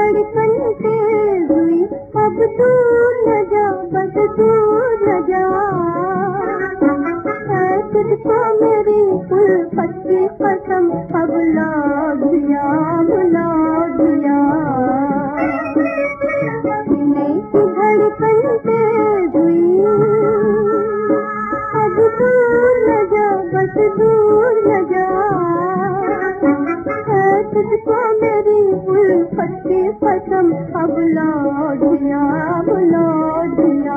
धड़कन तेज हुई, अब दूर न जा, बस दूर न जा। है तुझको मेरी उल्फत की कसम, अब लौट दिया, लौट दिया। सीने की धड़कन तेज हुई, अब दूर न जा, बस दूर न जा। है तुझको मेरी उल्फत की कसम, अब लौट दिया, लौट दिया।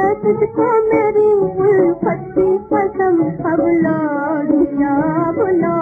तुझको मेरी उल्फत की कसम, अब लौट दिया,